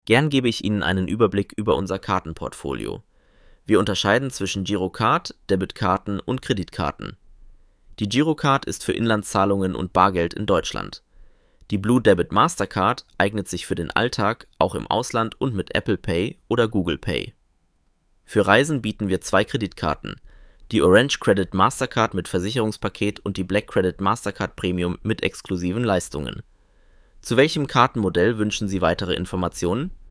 Gern gebe ich Ihnen einen Überblick über unser Kartenportfolio. Wir unterscheiden zwischen Girocard, Debitkarten und Kreditkarten. Die Girocard ist für Inlandszahlungen und Bargeld in Deutschland. Die Blue Debit Mastercard eignet sich für den Alltag, auch im Ausland und mit Apple Pay oder Google Pay. Für Reisen bieten wir 2 Kreditkarten: die Orange Credit Mastercard mit Versicherungspaket und die Black Credit Mastercard Premium mit exklusiven Leistungen. Zu welchem Kartenmodell wünschen Sie weitere Informationen?